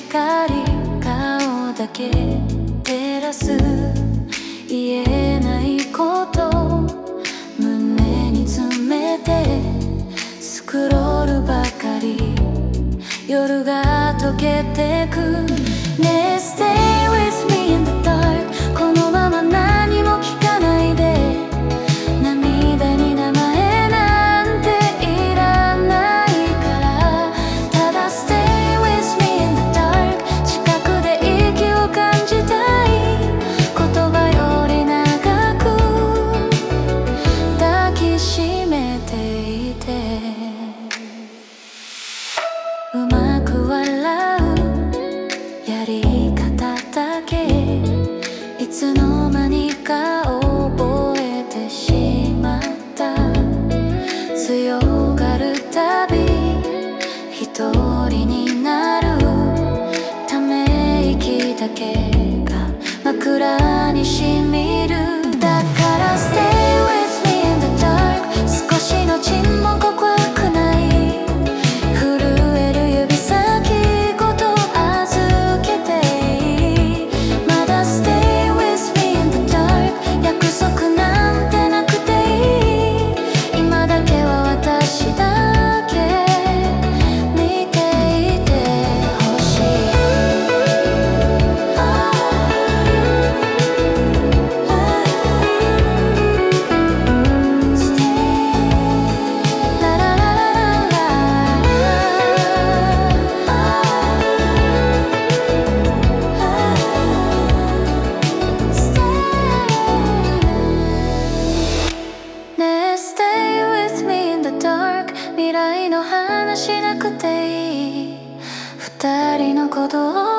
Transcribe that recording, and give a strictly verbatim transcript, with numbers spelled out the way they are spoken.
光顔だけ照らす言えないこと胸に詰めてスクロールばかり夜が溶けてくねえ Stay with me in the dark このまま何も聞かないで涙に名前なんていらないからただ Stay with me in the dark 近くで息を感じたい言葉より長く抱きしめていてうまく笑うやり方だけいつの間にか覚えてしまった強がるたび一人になるため息だけが枕にしみるだから Stay with me in the dark 少しの沈黙怖くない未来の話しなくていい二人の鼓動